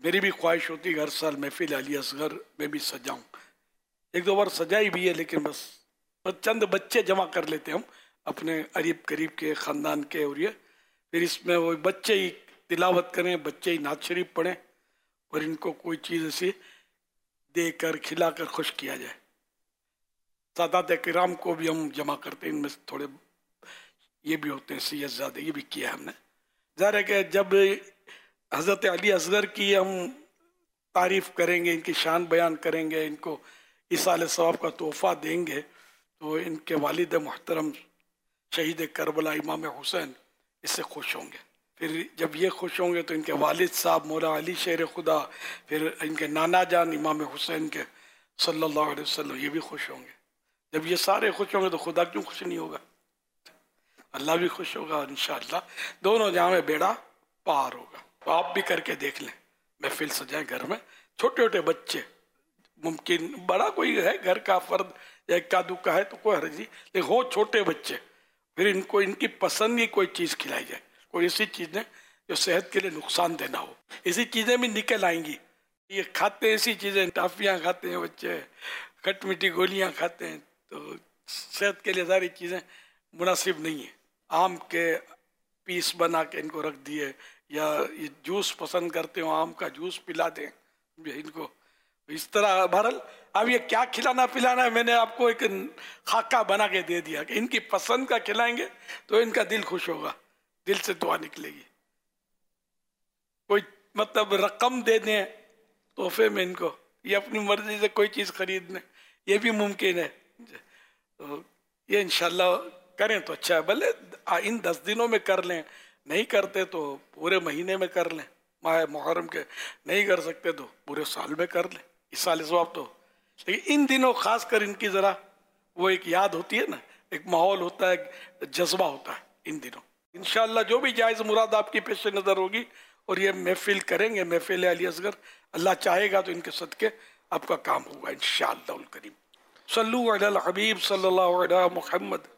मेरी भी ख्वाहिश होती है हर साल महफिल अली असगर में भी सजाऊं। एक दो बार सजाई भी है, लेकिन बस चंद बच्चे जमा कर लेते हम अपने करीब करीब के ख़ानदान के, और ये फिर इसमें वो बच्चे ही तिलावत करें, बच्चे ही नात शरीफ पढ़ें, और इनको कोई चीज़ ऐसी देकर खिलाकर खुश किया जाए। सादात किराम को भी हम जमा करते हैं, इनमें से थोड़े ये भी होते हैं सैयदजादे, ये भी किया हमने। ज़ाहिर है कि जब हज़रत अली असगर की हम तारीफ़ करेंगे, इनकी शान बयान करेंगे, इनको इसाले सवाब का तोहफ़ा देंगे, तो इनके वालिद मोहतरम शहीद करबला इमाम हुसैन इससे खुश होंगे। फिर जब ये खुश होंगे तो इनके वालिद साहब मौला अली शेर खुदा, फिर इनके नाना जान इमाम हुसैन के सल्लल्लाहु अलैहि वसल्लम, ये भी खुश होंगे। जब ये सारे खुश होंगे तो खुदा क्यों खुश नहीं होगा? अल्लाह भी खुश होगा, और इंशाअल्लाह दोनों जहाँ में बेड़ा पार होगा। तो आप भी करके देख लें, महफिल सजाएं घर में, छोटे छोटे बच्चे, मुमकिन बड़ा कोई है घर का फर्द या इक्का दुक्का है तो कोई हर्ज नहीं, लेकिन हो छोटे बच्चे, फिर इनको इनकी पसंद की कोई चीज़ खिलाई जाए, कोई ऐसी चीज़ें जो सेहत के लिए नुकसान देना हो। ऐसी चीज़ें भी निकल आएंगी। ये खाते ऐसी चीज़ें, टाफियाँ खाते हैं बच्चे, खट मीठी गोलियाँ खाते हैं, तो सेहत के लिए सारी चीज़ें मुनासिब नहीं है। आम के पीस बना के इनको रख दिए, या ये जूस पसंद करते हो आम का जूस पिला दें इनको, इस तरह। बहरहाल अब ये क्या खिलाना पिलाना है, मैंने आपको एक खाका बना के दे दिया कि इनकी पसंद का खिलाएंगे तो इनका दिल खुश होगा, दिल से दुआ निकलेगी। कोई मतलब रकम दे दें तोहफे में इनको, ये अपनी मर्जी से कोई चीज़ खरीद लें, ये भी मुमकिन है। तो ये इंशाल्लाह करें तो अच्छा है, भले इन 10 दिनों में कर लें, नहीं करते तो पूरे महीने में कर लें, माह मुहर्रम के नहीं कर सकते तो पूरे साल में कर लें, इस साल सवाब तो। लेकिन इन दिनों खास कर इनकी ज़रा वो एक याद होती है ना, एक माहौल होता है, जज्बा होता है इन दिनों। इंशाअल्लाह जो भी जायज़ मुराद आपकी पेश नज़र होगी, और ये महफिल करेंगे, महफिल अली असगर, अल्लाह चाहेगा तो इनके सदके आपका काम होगा इंशाअल्लाह करीम। सल्लु अला हबीब सल्लल्लाहु अलैहि मुहम्मद।